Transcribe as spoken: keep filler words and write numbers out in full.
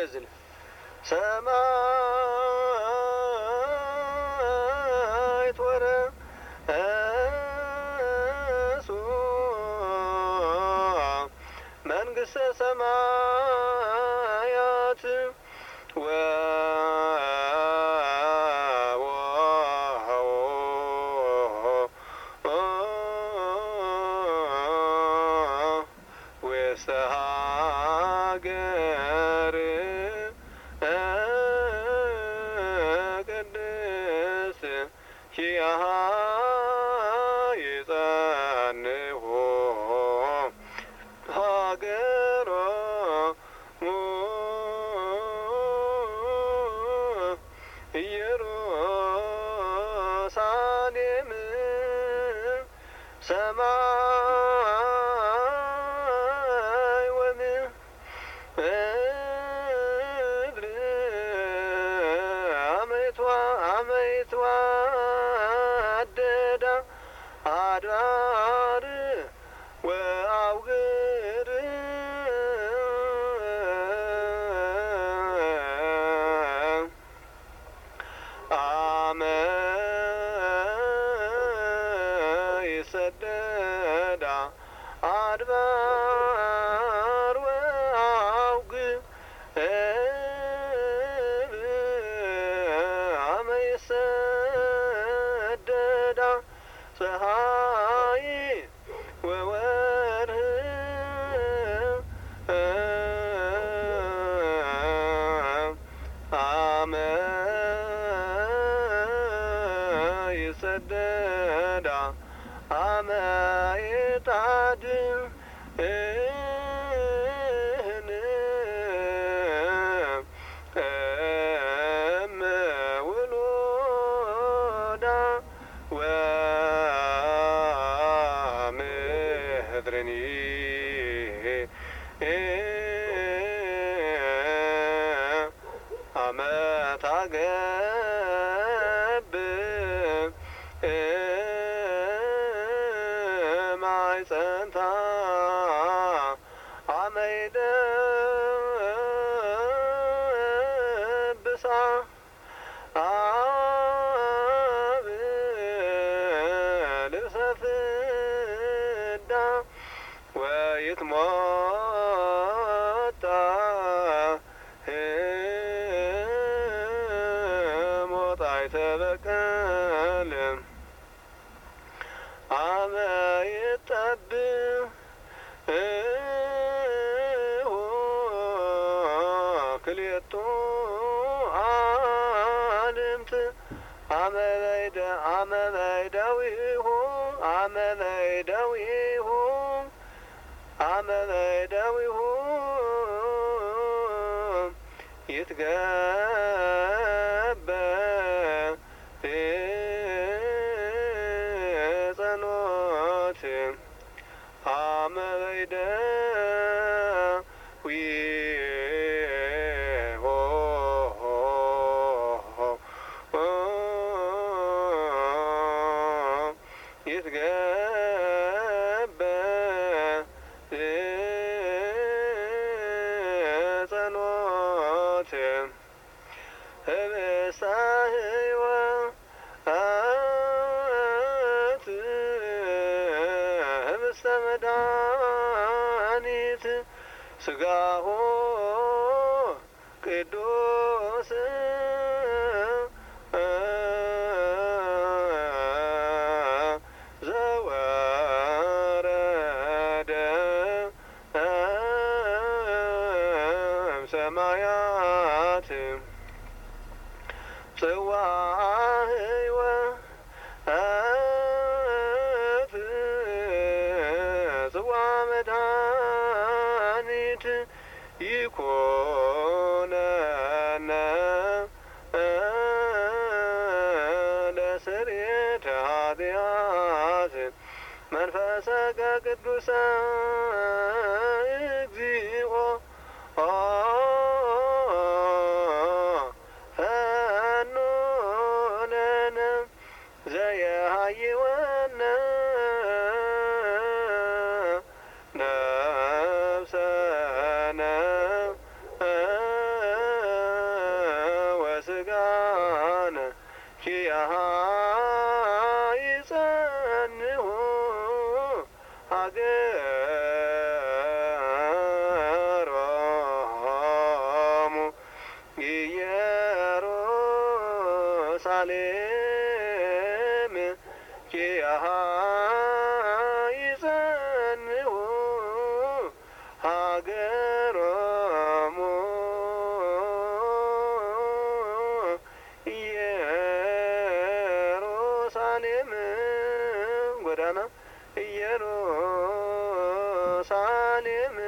እዝል ሰማይት ወረሱ መንግሥተ ሰማያት ውስተ ሀገር ቅድስት ኪያሃ ይጸንሑ ሀገሮሙ ኢየሩሳሌም ሰማይ ወምድር አመይቷ አደዳ አድባር ወአውግር አመ ይሰደዳ አድባር ወአውግር አመ ይሰደዳ ፀሐይ ወወርህ አመ ይሰደዳ አመ ይጣድ እህን እመ ውሉዳ ወምድርኒ አመ ታገብ ማይጸንታ አመ ይደብሳ አብ ልብሰ ፍዳ ወይትሞታ ሞጣይተ በቀል አመ ይጠብሑ ክልኤቱ ዓልምት አመ በይደ አመ በይደዊሁ አመ በይደዊሁ አመ በይደዊሁ ይትገበር ጸሎት አመ በይደዊሁ ይትገበር ጸሎት ህብስተ ሕይወት ህብስተ መድኃኒት ሥጋሁ ቅዱስ ዘወረደ እምሰማያት ጽዋዐ ሕይወት ጽዋዐ መድኃኒት ይኮነነ ለስርየተ ኃጢአት መንፈሰ ቅዱሰ እግዚኦ ፈኖ ለነ ዘየሃይወነ ነፍሰነ ኪያሃ ይጸንዑ ሀገሮሙ ኢየሩሳሌም ኪያሃ ይጸንዑ ሀገሮሙ ኢየሩሳሌም ጎዳና ኢየሩሳሌም